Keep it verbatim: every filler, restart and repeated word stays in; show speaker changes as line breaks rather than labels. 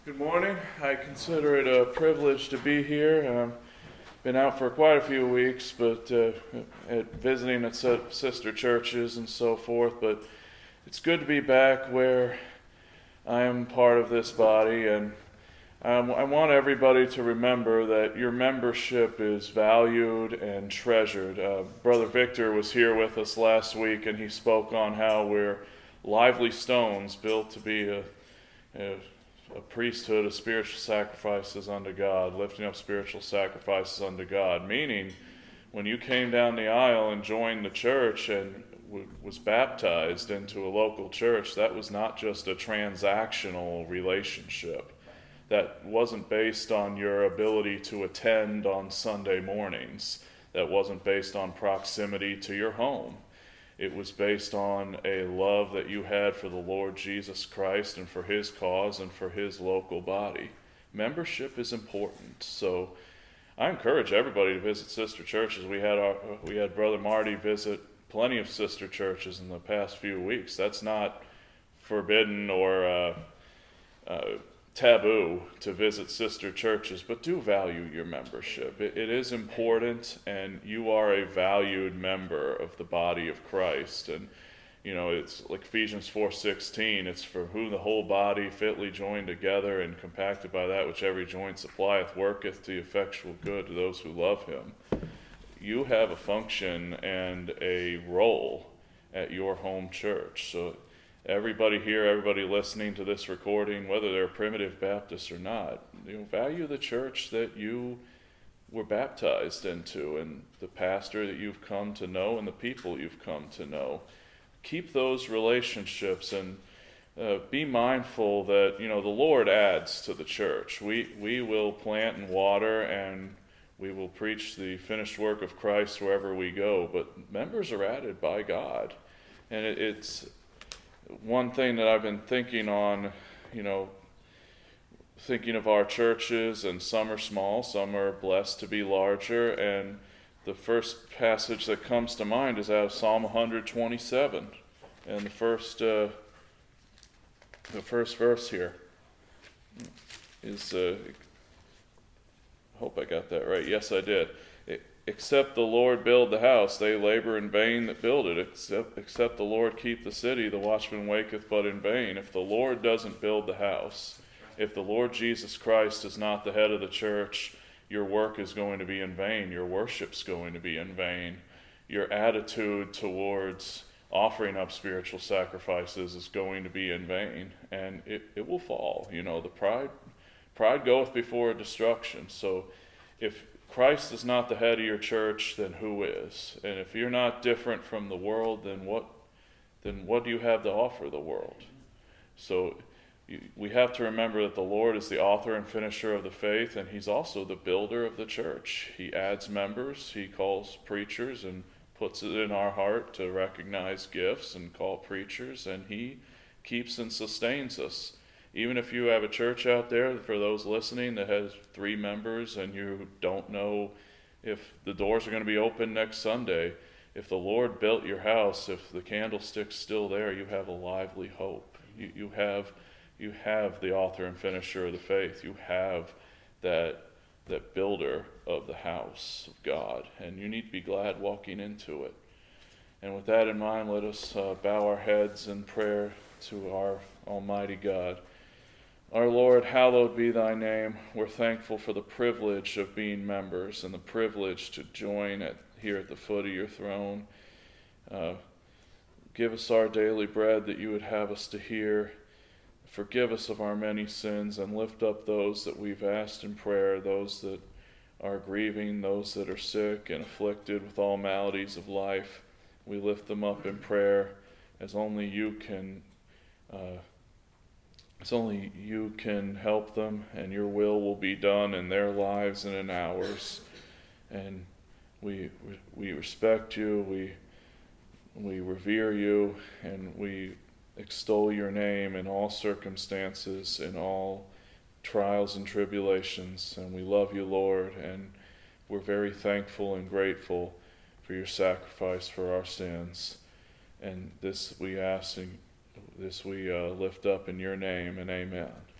Good morning. I consider it a privilege to be here. I've been out for quite a few weeks, but uh, at visiting at sister churches and so forth. But it's good to be back where I am part of this body, and um, I want everybody to remember that your membership is valued and treasured. Uh, Brother Victor was here with us last week, and he spoke on how we're lively stones built to be a, a a priesthood of spiritual sacrifices unto God, lifting up spiritual sacrifices unto God, meaning when you came down the aisle and joined the church and w- was baptized into a local church, that was not just a transactional relationship. That wasn't based on your ability to attend on Sunday mornings. That wasn't based on proximity to your home. It was based on a love that you had for the Lord Jesus Christ and for his cause and for his local body. Membership is important. So I encourage everybody to visit sister churches. We had our we had Brother Marty visit plenty of sister churches in the past few weeks. That's not forbidden or uh, uh, taboo to visit sister churches, but do value your membership. It, it is important, and you are a valued member of the body of Christ. And you know, it's like Ephesians four sixteen, it's for who the whole body fitly joined together and compacted by that which every joint supplieth worketh to the effectual good to those who love him. You have a function and a role at your home church. So everybody here, everybody listening to this recording, whether they're primitive Baptists or not, you know, value the church that you were baptized into and the pastor that you've come to know and the people you've come to know. Keep those relationships and uh, be mindful that, you know, the Lord adds to the church. We, we will plant and water, and we will preach the finished work of Christ wherever we go, but members are added by God. And it, it's one thing that I've been thinking on, you know, thinking of our churches, and some are small, some are blessed to be larger, and the first passage that comes to mind is out of Psalm one twenty-seven, and the first uh, the first verse here is, uh, I hope I got that right, yes I did. Except the Lord build the house, they labor in vain that build it. Except, except the Lord keep the city, the watchman waketh but in vain. If the Lord doesn't build the house, if the Lord Jesus Christ is not the head of the church, your work is going to be in vain. Your worship's going to be in vain. Your attitude towards offering up spiritual sacrifices is going to be in vain, and it, it will fall. You know, the pride, pride goeth before destruction. So if Christ is not the head of your church, then who is? And if you're not different from the world, then what then what do you have to offer the world? So you, we have to remember that the Lord is the author and finisher of the faith, and he's also the builder of the church. He adds members, he calls preachers, and puts it in our heart to recognize gifts and call preachers, and he keeps and sustains us. Even if you have a church out there, for those listening, that has three members and you don't know if the doors are going to be open next Sunday, if the Lord built your house, if the candlestick's still there, you have a lively hope. You, you have you have the author and finisher of the faith. You have that that builder of the house of God, and you need to be glad walking into it. And with that in mind, let us uh, bow our heads in prayer to our Almighty God. Our Lord, hallowed be thy name. We're thankful for the privilege of being members and the privilege to join at, here at the foot of your throne. Uh, give us our daily bread that you would have us to hear. Forgive us of our many sins and lift up those that we've asked in prayer, those that are grieving, those that are sick and afflicted with all maladies of life. We lift them up in prayer as only you can uh, It's only you can help them, and your will will be done in their lives and in ours. And we we respect you, we we revere you, and we extol your name in all circumstances, in all trials and tribulations. And we love you, Lord, and we're very thankful and grateful for your sacrifice for our sins. And this we ask in This we uh, lift up in your name, and amen.